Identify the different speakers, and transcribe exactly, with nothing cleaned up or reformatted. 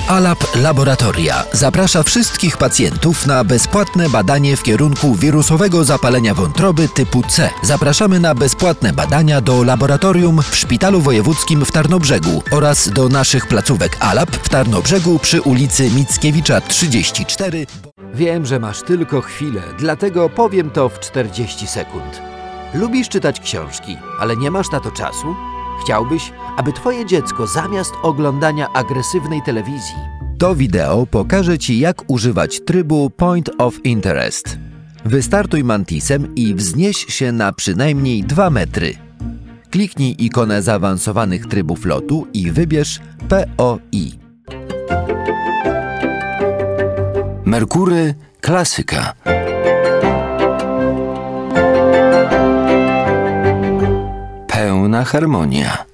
Speaker 1: Alap Laboratoria zaprasza wszystkich pacjentów na bezpłatne badanie w kierunku wirusowego zapalenia wątroby typu C. Zapraszamy na bezpłatne badania do laboratorium w Szpitalu Wojewódzkim w Tarnobrzegu oraz do naszych placówek Alap w Tarnobrzegu przy ulicy Mickiewicza trzydzieści cztery.
Speaker 2: Wiem, że masz tylko chwilę, dlatego powiem to w czterdzieści sekund. Lubisz czytać książki, ale nie masz na to czasu? Chciałbyś, aby twoje dziecko zamiast oglądania agresywnej telewizji...
Speaker 1: To wideo pokaże ci, jak używać trybu Point of Interest. Wystartuj mantisem i wznieś się na przynajmniej dwa metry. Kliknij ikonę zaawansowanych trybów lotu i wybierz P O I. Merkury klasyka. Pełna harmonia.